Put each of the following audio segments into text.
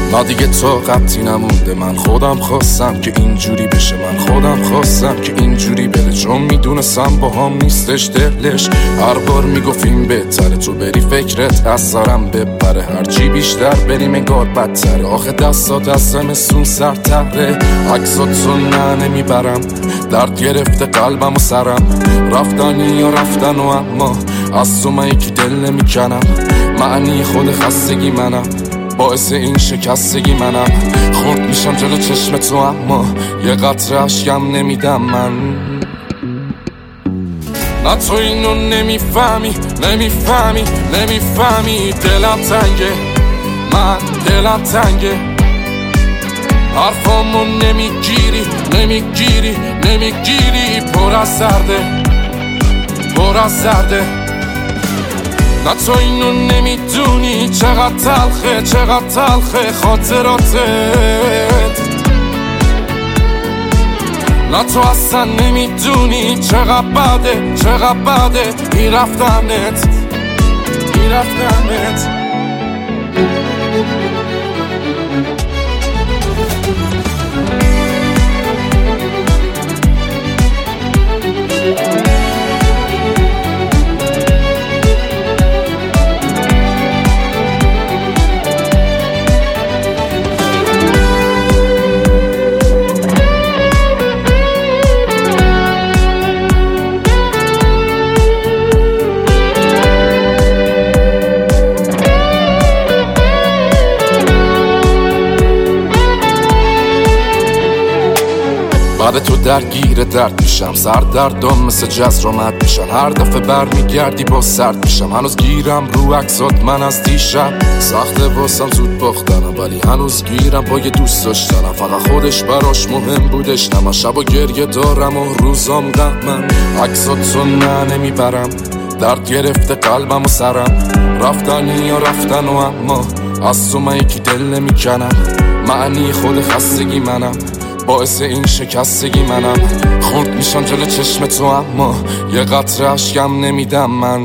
نه دیگه طاقتی نمونده، من خودم خواستم که اینجوری بشه، من خودم خواستم که اینجوری بره، چون میدونستم با هم نیستش دلش. هر بار میگفتیم بهتره تو بری فکرت از سرم ببره، هرچی بیشتر بریم انگار بدتره. آخه دستات از زمستون سرتره، عکساتو نه نمیبرم، درد گرفته قلبم و سرم. رفتنی یا رفتن و اما از تو من یکی دل نمیکنم. معنی خود خستگی منم، باعث این شکستگی منم. خورد میشم جلو چشم تو اما یه قطره اشکم نمیدم من. نه تو اینو نمیفهمی، نمیفهمی، نمیفهمی. دلم تنگه، من دلم تنگه. حرفامو نمیگیری، نمیگیری، نمیگیری. پر از سرده، پر از سرده. نه تو اینو نمیدونی چقدر تلخه، چقدر تلخه خاطراتت. نه تو اصلا نمیدونی چقدر بده، چقدر بده این رفتنت، این رفتنت. بعد تو درگیر درد میشم، سردردم مثل جزرامت میشن. هر دفعه برمیگردی با سرد میشم. هنوز گیرم رو عکسات من از دیشب، سخته واسم زود باختنم، ولی هنوز گیرم با یه دوست داشتنم. فقط خودش براش مهم بودش، نه من شب و گریه دارم و روزام غمم. عکساتو نه نمیبرم، درد گرفته قلبم و سرم. رفتنی یا رفتن و اما از تو من یکی دل نمیکنم. معنی خود خستگی منم، باعث این شکستگی منم. خورد میشم جلو چشم تو اما یه قطره اشکم نمیدم من.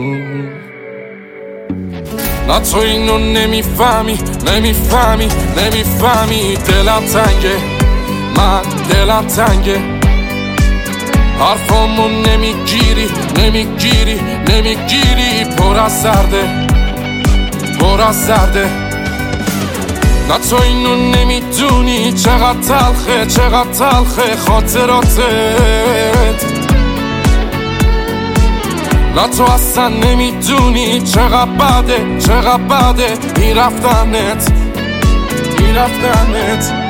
نه تو اینو نمیفهمی، نمیفهمی، نمیفهمی. دلم تنگه، من دلم تنگه. حرفامو نمیگیری، نمیگیری، نمیگیری. پر از سرده، پر از سرده. نه تو اینو نمیدونی چقدر تلخه، چقدر تلخه خاطراتت. نه تو اصلا نمیدونی چقدر بده، چقدر بده این رفتنت، این رفتنت.